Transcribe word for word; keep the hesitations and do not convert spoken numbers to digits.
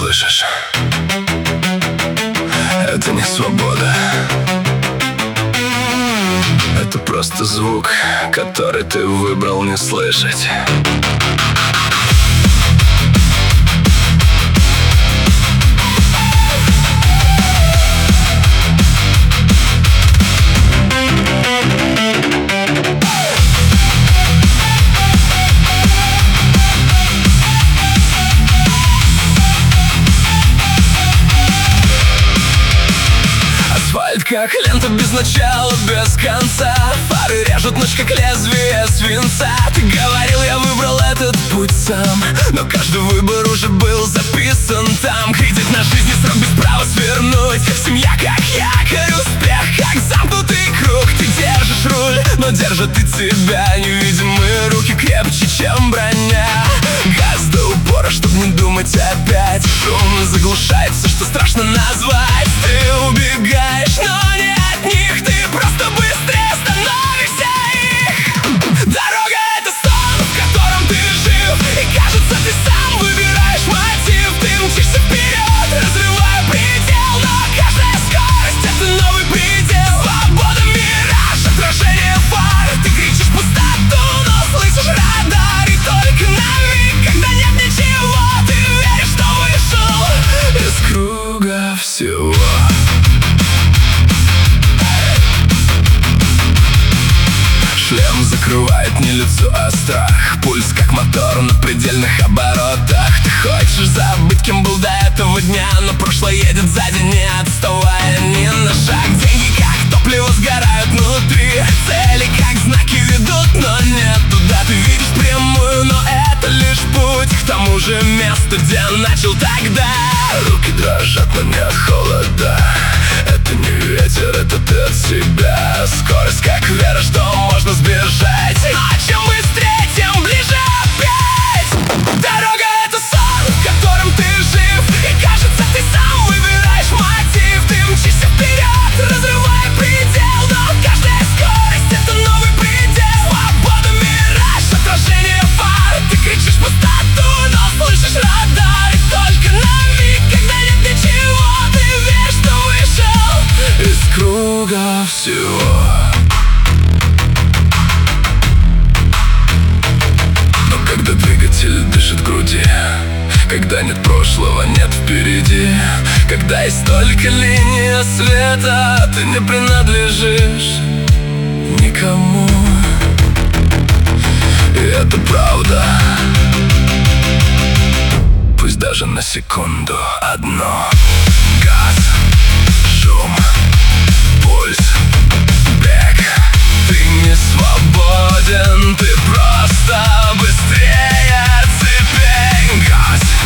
слышишь? Это не свобода. Это просто звук, который ты выбрал не слышать. Как лента без начала, без конца. Фары режут ночь, как лезвие свинца. Ты говорил, я выбрал этот путь сам, но каждый выбор уже был записан там. Кредит на жизнь и срок без права свернуть. Семья как якорь, успех как замкнутый круг. Ты держишь руль, но держат и тебя невидимые руки крепче, чем броня. Газ до упора, чтоб не думать опять. Шум заглушает все, что страшно назвать. Ты убегаешь, но не от них. Ты просто быстрее становишься их. Дорога — это сон, в котором ты жил, и кажется, ты сам выбираешь мотив. Ты мчишься вперед, разрывая предел, но каждая скорость — это новый предел. Свобода, мираж, отражение фар. Ты кричишь пустоту, но слышишь радар. И только на миг, когда нет ничего, ты веришь, что вышел из круга всего. Шлем закрывает не лицо, а страх. Пульс как мотор на предельных оборотах. Ты хочешь забыть, кем был до этого дня, но прошлое едет сзади, не отставая ни на шаг. Деньги как топливо сгорают внутри. Цели как знаки ведут, но нет туда. Ты видишь прямую, но это лишь путь к тому же месту, где начал тогда. Руки дрожат, но не от холода. Это не ветер, это ты от себя. Скорость как вера, что можно сбежать. Но чем быстрее, тем ближе опять. Дорога — это сон, в котором ты жив, и кажется, ты сам выбираешь мотив. Ты мчишься вперед, разрывая предел, но каждая скорость — это новый предел. Свобода, мираж, отражение фар. Ты кричишь пустоту, но слышишь радар. И только на миг, когда нет ничего, ты веришь, что вышел из круга всего. Дышит в груди, когда нет прошлого, нет впереди. Когда есть только линия света, ты не принадлежишь никому. И это правда. Пусть даже на секунду одно. Газ, шум, пульс, бег. Ты не свободен, ты просто быстрее цепей. Газ,